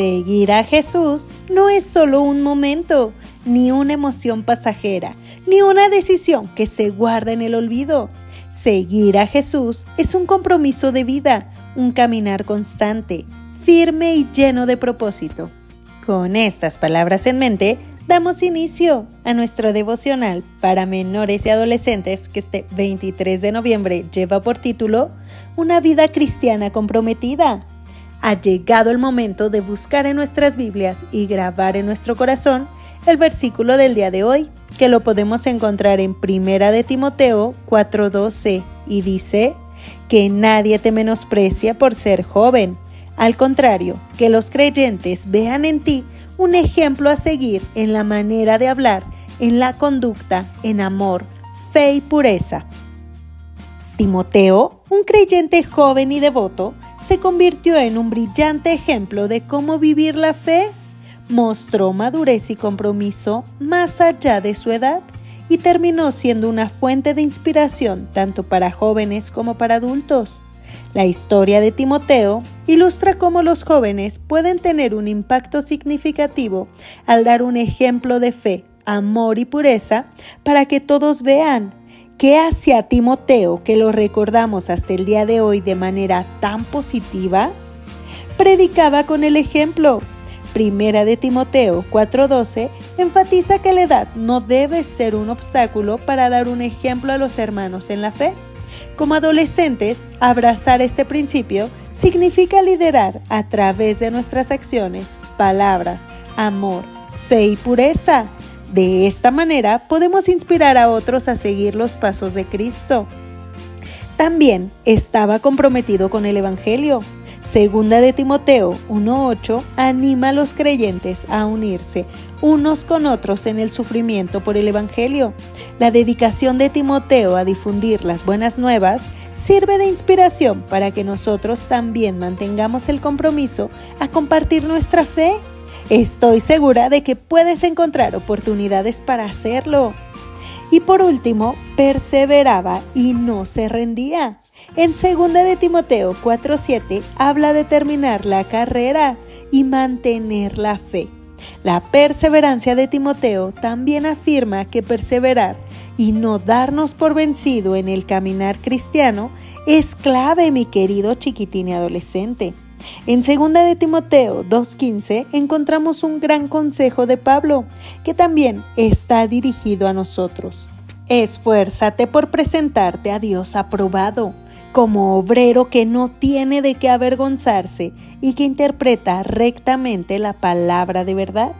Seguir a Jesús no es solo un momento, ni una emoción pasajera, ni una decisión que se guarda en el olvido. Seguir a Jesús es un compromiso de vida, un caminar constante, firme y lleno de propósito. Con estas palabras en mente, damos inicio a nuestro devocional para menores y adolescentes que este 23 de noviembre lleva por título Una vida cristiana comprometida. Ha llegado el momento de buscar en nuestras Biblias y grabar en nuestro corazón el versículo del día de hoy, que lo podemos encontrar en 1 de Timoteo 4:12, y dice: que nadie te menosprecia por ser joven. Al contrario, que los creyentes vean en ti un ejemplo a seguir en la manera de hablar, en la conducta, en amor, fe y pureza. Timoteo, un creyente joven y devoto, se convirtió en un brillante ejemplo de cómo vivir la fe. Mostró madurez y compromiso más allá de su edad y terminó siendo una fuente de inspiración tanto para jóvenes como para adultos. La historia de Timoteo ilustra cómo los jóvenes pueden tener un impacto significativo al dar un ejemplo de fe, amor y pureza para que todos vean. ¿Qué hace a Timoteo que lo recordamos hasta el día de hoy de manera tan positiva? Predicaba con el ejemplo. 1 de Timoteo 4:12 enfatiza que la edad no debe ser un obstáculo para dar un ejemplo a los hermanos en la fe. Como adolescentes, abrazar este principio significa liderar a través de nuestras acciones, palabras, amor, fe y pureza. De esta manera podemos inspirar a otros a seguir los pasos de Cristo. También estaba comprometido con el Evangelio. 2 de Timoteo 1:8 anima a los creyentes a unirse unos con otros en el sufrimiento por el Evangelio. La dedicación de Timoteo a difundir las buenas nuevas sirve de inspiración para que nosotros también mantengamos el compromiso a compartir nuestra fe. Estoy segura de que puedes encontrar oportunidades para hacerlo. Y por último, perseveraba y no se rendía. En 2 de Timoteo 4:7 habla de terminar la carrera y mantener la fe. La perseverancia de Timoteo también afirma que perseverar y no darnos por vencido en el caminar cristiano es clave, mi querido chiquitín y adolescente. En 2 de Timoteo 2:15 encontramos un gran consejo de Pablo, que también está dirigido a nosotros. Esfuérzate por presentarte a Dios aprobado, como obrero que no tiene de qué avergonzarse y que interpreta rectamente la palabra de verdad.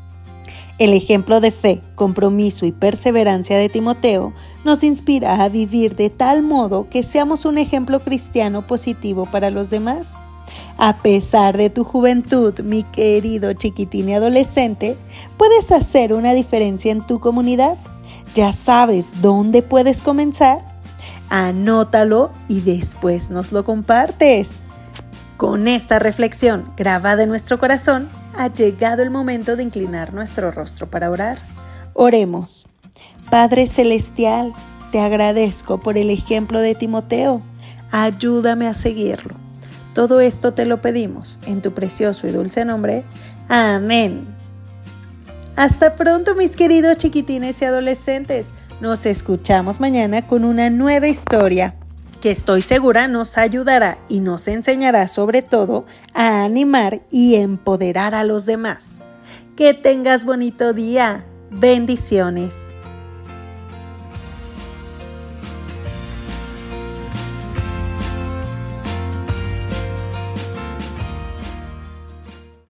El ejemplo de fe, compromiso y perseverancia de Timoteo nos inspira a vivir de tal modo que seamos un ejemplo cristiano positivo para los demás. A pesar de tu juventud, mi querido chiquitín y adolescente, puedes hacer una diferencia en tu comunidad. ¿Ya sabes dónde puedes comenzar? Anótalo y después nos lo compartes. Con esta reflexión grabada en nuestro corazón, ha llegado el momento de inclinar nuestro rostro para orar. Oremos. Padre Celestial, te agradezco por el ejemplo de Timoteo. Ayúdame a seguirlo. Todo esto te lo pedimos en tu precioso y dulce nombre. Amén. Hasta pronto, mis queridos chiquitines y adolescentes. Nos escuchamos mañana con una nueva historia que estoy segura nos ayudará y nos enseñará sobre todo a animar y empoderar a los demás. Que tengas bonito día. Bendiciones.